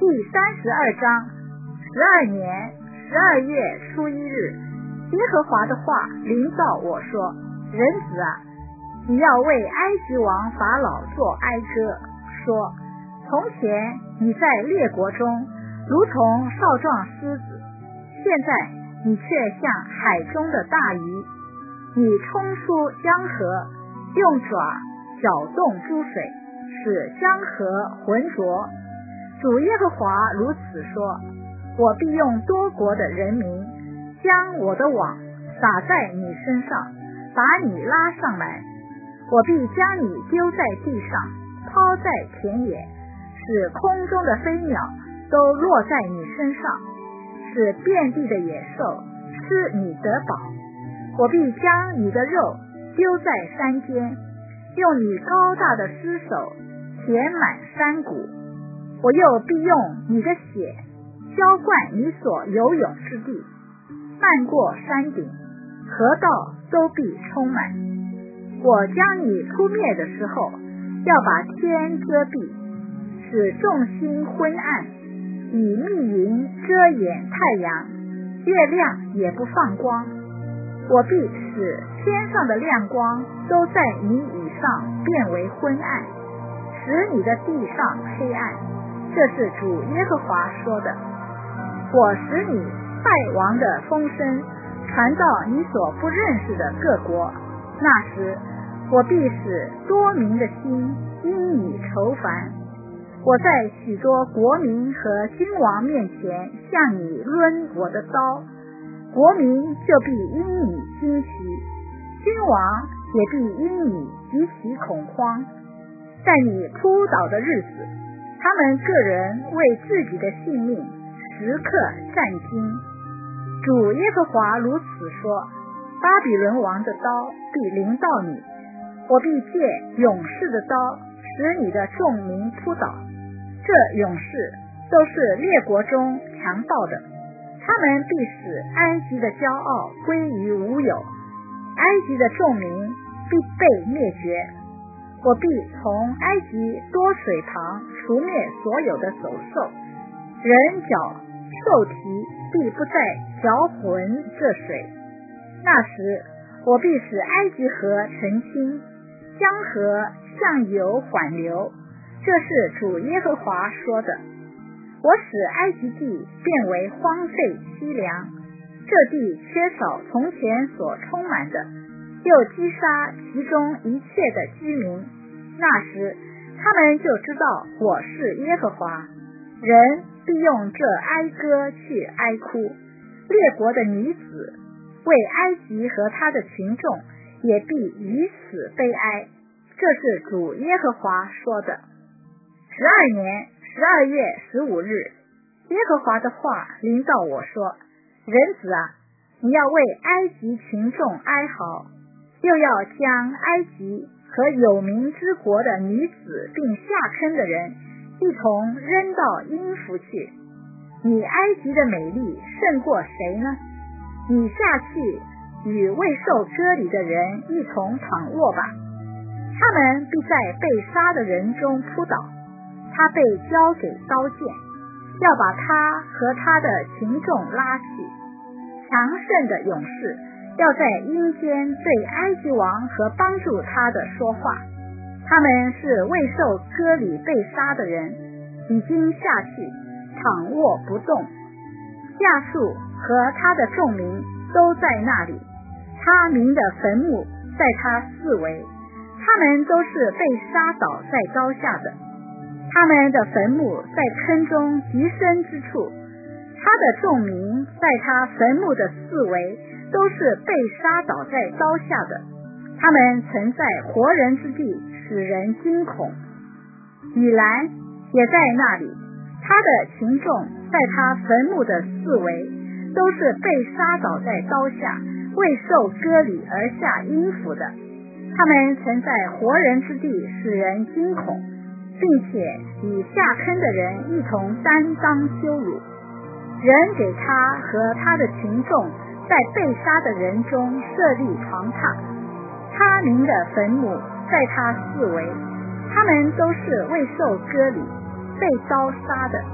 32章。12年12月初1日，耶和华的话临到我说：人子啊，你要为埃及王法老作哀歌，说：从前你在列国中如同少壮狮子，现在你却像海中的大鱼，你冲出江河，用爪搅动诸水，使江河浑浊。主耶和华如此说：我必用多国的人民将我的网撒在你身上，把你拉上来。我必将你丢在地上，抛在田野，使空中的飞鸟都落在你身上，使遍地的野兽吃你得饱。我必将你的肉丢在山间，用你高大的尸首填满山谷。我又必用你的血浇灌你所游泳之地，漫过山顶，河道都必充满。我将你扑灭的时候，要把天遮蔽，使众星昏暗，以密云遮掩太阳，月亮也不放光。我必使天上的亮光都在你以上变为昏暗，使你的地上黑暗。这是主耶和华说的。我使你败亡的风声传到你所不认识的各国，那时我必使多民的心因你愁烦。我在许多国民和君王面前向你抡我的刀，国民就必因你惊奇，君王也必因你极其恐慌。在你扑倒的日子，他们个人为自己的性命时刻战惊。主耶和华如此说：巴比伦王的刀必临到你，我必借勇士的刀使你的众民扑倒。这勇士都是列国中强暴的，他们必使埃及的骄傲归于无有，埃及的众民必被灭绝。我必从埃及多水旁除灭所有的走兽，人脚兽蹄必不再搅浑这水。那时我必使埃及河澄清，江河向有缓流。这是主耶和华说的。我使埃及地变为荒废凄凉，这地缺少从前所充满的，又击杀其中一切的居民。那时他们就知道我是耶和华。人必用这哀歌去哀哭，列国的女子为埃及和他的群众也必于此悲哀。这是主耶和华说的。12年12月15日，耶和华的话临到我说：人子啊，你要为埃及群众哀嚎，又要将埃及和有名之国的女子并下坑的人一同扔到阴府去。你埃及的美丽胜过谁呢？你下去与未受割礼的人一同躺卧吧，他们必在被杀的人中扑倒，他被交给刀剑，要把他和他的群众拉去。强盛的勇士要在阴间对埃及王和帮助他的说话，他们是未受割礼被杀的人，已经下去躺卧不动。亚述和他的众民都在那里，他民的坟墓在他四围，他们都是被杀倒在刀下的，他们的坟墓在坑中极深之处，他的众民在他坟墓的四围都是被杀倒在刀下的，他们曾在活人之地使人惊恐。以兰也在那里，他的群众在他坟墓的四围都是被杀倒在刀下，未受割礼而下阴府的，他们曾在活人之地使人惊恐，并且与下坑的人一同担当羞辱。人给他和他的群众在被杀的人中设立床榻，他民的坟墓在他四围，他们都是未受割礼被刀杀的，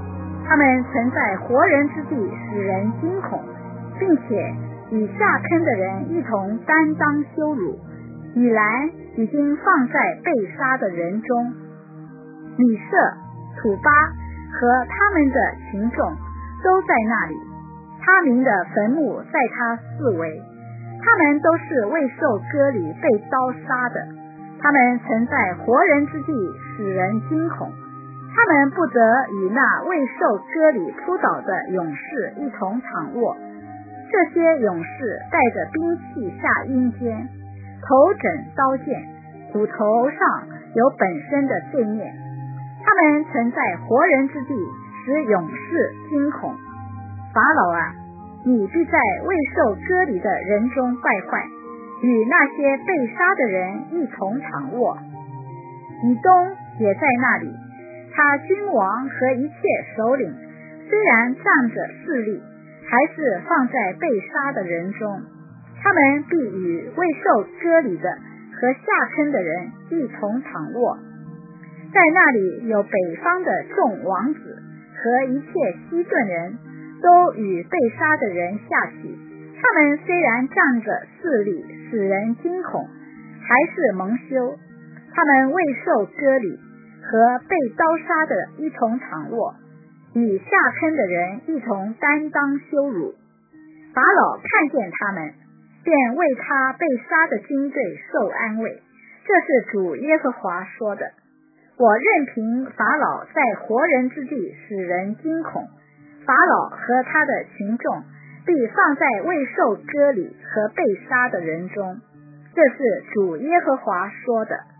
他们曾在活人之地使人惊恐，并且与下坑的人一同担当羞辱。以来已经放在被杀的人中。米色、土巴和他们的群众都在那里，他民的坟墓在他四围，他们都是未受割礼被刀杀的。他们曾在活人之地使人惊恐，他们不得与那未受割礼扑倒的勇士一同躺卧。这些勇士带着兵器下阴间，头枕刀剑，骨头上有本身的罪孽。他们曾在活人之地使勇士惊恐。法老啊，你必在未受割礼的人中败坏，与那些被杀的人一同躺卧。以东也在那里，他君王和一切首领虽然仗着势力，还是放在被杀的人中。他们必与未受割礼的和下坑的人一同躺卧。在那里有北方的众王子和一切西顿人，都与被杀的人下去。他们虽然仗着势力使人惊恐，还是蒙羞。他们未受割礼和被刀杀的一同躺卧，与下坑的人一同担当羞辱。法老看见他们，便为他被杀的军队受安慰。这是主耶和华说的。我任凭法老在活人之地使人惊恐，法老和他的群众必放在未受割礼和被杀的人中。这是主耶和华说的。